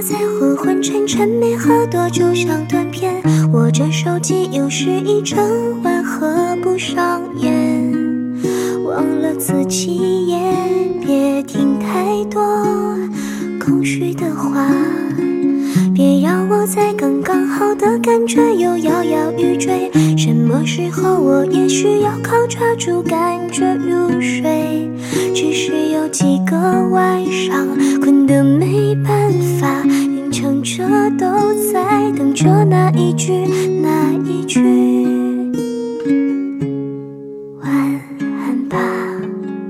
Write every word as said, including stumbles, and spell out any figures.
在昏昏沉沉，没喝多就像断片。握着手机，又是一整晚合不上眼。忘了自己也别听太多空虚的话，别让我在刚刚好的感觉又摇摇欲坠。什么时候我也需要靠抓住感觉入睡，只是有几个晚上困得没办法，硬撑着都在等着那一句那一句。